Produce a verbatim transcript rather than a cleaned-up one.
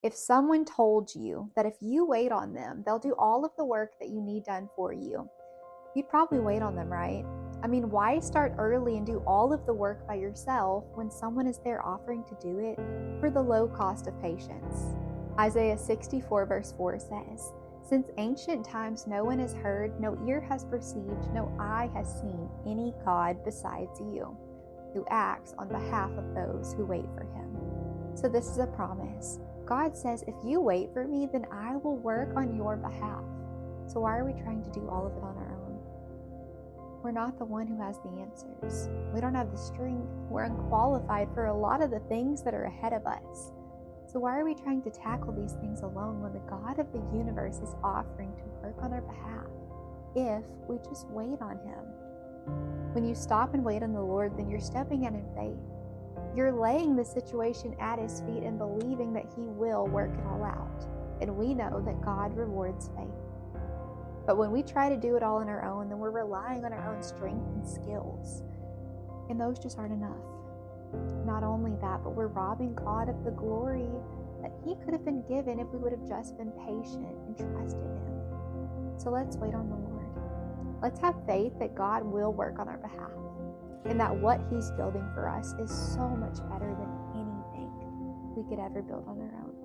If someone told you that if you wait on them, they'll do all of the work that you need done for you, you'd probably wait on them, right? I mean, why start early and do all of the work by yourself when someone is there offering to do it for the low cost of patience? Isaiah sixty-four verse four says, "Since ancient times no one has heard, no ear has perceived, no eye has seen any God besides you, who acts on behalf of those who wait for him." So this is a promise. God says, if you wait for me, then I will work on your behalf. So why are we trying to do all of it on our own? We're not the one who has the answers. We don't have the strength. We're unqualified for a lot of the things that are ahead of us. So why are we trying to tackle these things alone when the God of the universe is offering to work on our behalf if we just wait on him? When you stop and wait on the Lord, then you're stepping out in faith. You're laying the situation at his feet and believing that he will work it all out. And we know that God rewards faith. But when we try to do it all on our own, then we're relying on our own strength and skills. And those just aren't enough. Not only that, but we're robbing God of the glory that he could have been given if we would have just been patient and trusted him. So let's wait on the Lord. Let's have faith that God will work on our behalf, and that what he's building for us is so much better than anything we could ever build on our own.